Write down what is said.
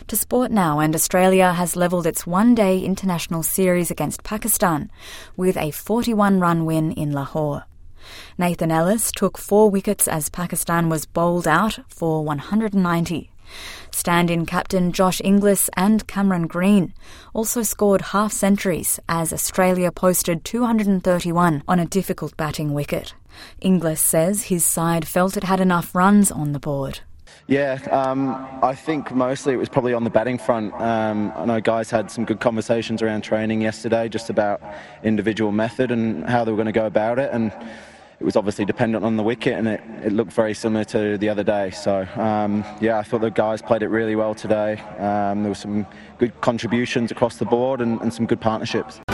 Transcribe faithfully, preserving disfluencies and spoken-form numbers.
To sport now, and Australia has levelled its one-day international series against Pakistan with a forty-one run win in Lahore. Nathan Ellis took four wickets as Pakistan was bowled out for one hundred ninety. Stand-in captain Josh Inglis and Cameron Green also scored half-centuries as Australia posted two hundred thirty-one on a difficult batting wicket. Inglis says his side felt it had enough runs on the board. Yeah, um, I think mostly it was probably on the batting front. Um, I know guys had some good conversations around training yesterday just about individual method and how they were going to go about it, and it was obviously dependent on the wicket, and it, it looked very similar to the other day. So, um, yeah, I thought the guys played it really well today. Um, there were some good contributions across the board and, and some good partnerships.